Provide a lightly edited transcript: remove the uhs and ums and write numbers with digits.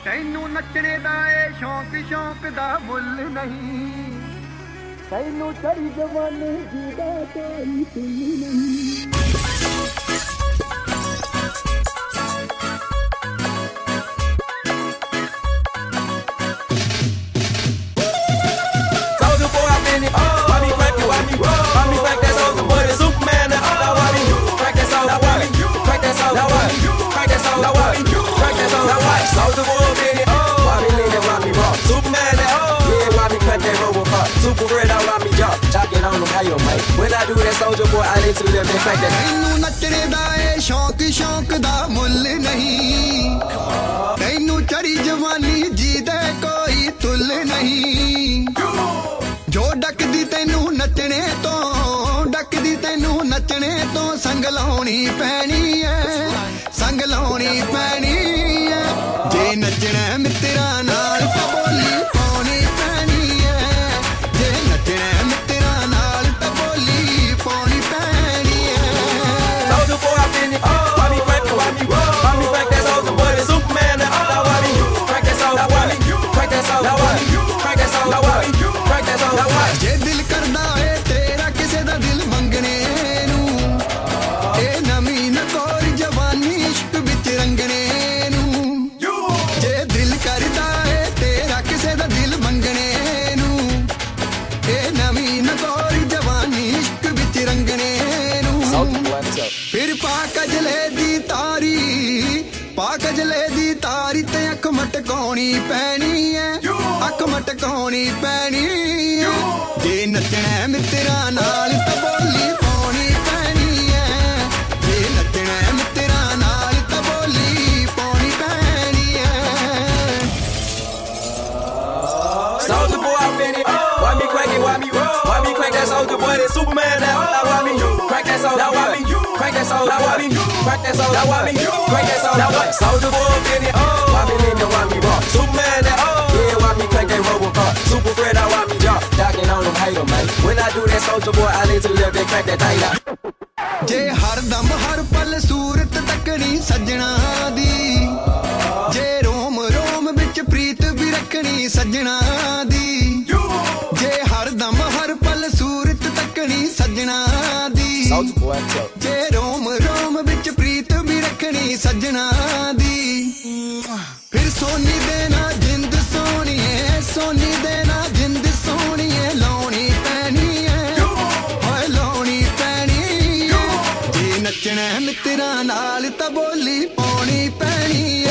ਤੈਨੂੰ ਨੱਚਣੇ ਦਾ ਏ ਸ਼ੌਂਕ, ਸ਼ੌਂਕ ਦਾ ਮੁੱਲ ਨਹੀਂ। ਤੈਨੂੰ ਚੜੀ ਜਵਾਨੀ ਜੀਦਾ ਕੋਈ ਤੁੱਲ ਨਹੀਂ। When I do that, Soulja Boy, I need to live and crack that. ਤੈਨੂੰ ਨੱਚਣੇ ਦਾ ਏ ਸ਼ੌਂਕ, ਸ਼ੌਂਕ ਦਾ ਮੁੱਲ ਨਹੀਂ। ਤੈਨੂੰ ਚੜੀ ਜਵਾਨੀ ਜੀਦਾ ਕੋਈ ਤੁੱਲ ਨਹੀਂ। ਜੋ ਡੱਕਦੀ ਤੈਨੂੰ ਨੱਚਣੇ ਤੋਂ, ਡੱਕਦੀ ਤੈਨੂੰ ਨੱਚਣੇ ਤੋਂ ਸੰਗ ਲਾਉਣੀ ਪੈਣੀ ਐ, ਸੰਗ ਲਾਉਣੀ ਪੈਣੀ ਐ। ਜੇ ਨੱਚਣਾ ਮਿੱਤਰਾਂ ਨਾਲ ਤਾਂ ਬੋਲੀ ਪਾਉਣੀ ਪੈਣੀ ਐ। ਜੇ ਨੱਚਣਾ ਮਿੱਤਰਾਂ ਨਾਲ ਤਾਂ ਬੋਲੀ ਪਾਉਣੀ ਪੈਣੀ ਐ। Soulja Boy, I've been it. Why me crack it? Why me crack that Soulja Boy? The Superman. Now why me crack that Soulja Boy? Crack that Soulja Boy. Crack that Soulja Boy. Crack that Soulja Boy. ਜੇ ਦਿਲ ਕਰਦਾ ਏ ਤੇਰਾ ਕਿਸੇ ਦਾ ਦਿਲ ਮੰਗਣੇ ਨੂੰ, ਇਹ ਨਵੀਂ ਨਕੋਰ ਜਵਾਨੀ ਇਸ਼ਕ ਵਿੱਚ ਰੰਗਣੇ ਨੂੰ। ਜੇ ਦਿਲ ਕਰਦਾ ਏ ਤੇਰਾ ਕਿਸੇ ਦਾ ਦਿਲ ਮੰਗਣੇ ਨੂੰ, ਇਹ ਨਵੀਂ ਨਕੋਰ ਜਵਾਨੀ ਇਸ਼ਕ ਵਿੱਚ ਰੰਗਣੇ ਨੂੰ। ਫਿਰ ਪਾ ਕਜਲੇ ਦੀ ਤਾਰੀ, ਪਾ ਕਜਲੇ ਦੀ ਤਾਰੀ ਤੇ ਅੱਖ ਮਟਕਾਉਣੀ ਪੈਣੀ ਐ, ਅੱਖ ਮਟਕਾਉਣੀ ਪੈਣੀ ਐ। ਜੇ ਨੱਚਣਾ ਮਿੱਤਰਾਂ ਨਾਲ ਤਾਂ ਬੋਲੀ ਪਾਉਣੀ ਪੈਣੀ ਐ। ਜੇ ਨੱਚਣਾ ਮਿੱਤਰਾਂ ਨਾਲ ਤਾਂ ਬੋਲੀ ਪਾਉਣੀ ਪੈਣੀ ਐ। Soulja Boy, I've been it. Why me crack it? Why me crack that Soulja Boy? The Superman. Now why me crack that Soulja Boy? Crack that Soulja Boy. Crack that Soulja Boy. Crack that Soulja Boy. Soulja Boy, I've been it. Why me lean and why me rock? Superman. Yeah, why me crack that Robocop? Super Fred, now why me drop? Docking on them hater, man. When I do that Soulja Boy, I need to live and crack that thing out. ਜੇ ਹਰ ਦਮ ਹਰ ਪਲ ਸੂਰਤ ਤੱਕਣੀ ਸੱਜਣਾ ਦੀ, ਜੇ ਰੋਮ ਰੋਮ ਵਿੱਚ ਪ੍ਰੀਤ ਵੀ ਰੱਖਣੀ ਸੱਜਣਾ ਦੀ। ਜੇ ਹਰ ਦਮ ਹਰ ਪਲ ਸੂਰਤ ਤੱਕਣੀ ਸੱਜਣਾ ਦੀ, ਜੇ ਰੋਮ ਰੋਮ ਵਿੱਚ ਪ੍ਰੀਤ ਵੀ ਰੱਖਣੀ ਸੱਜਣਾ ਦੀ। ਫਿਰ ਸੋਨੀ ਦੇ ਨਾਲ ਜਿੰਦ ਸੋਹਣੀਏ, ਸੋਨੀ ਦੇ ਨਾਲ ਜਿੰਦ ਸੋਹਣੀਏ ਲਾਉਣੀ ਪੈਣੀ ਐ, ਓਏ ਲਾਉਣੀ ਪੈਣੀ ਐ। ਜੇ ਨੱਚਣਾ ਮਿੱਤਰਾਂ ਨਾਲ ਤਾਂ ਬੋਲੀ ਪਾਉਣੀ ਪੈਣੀ ਐ।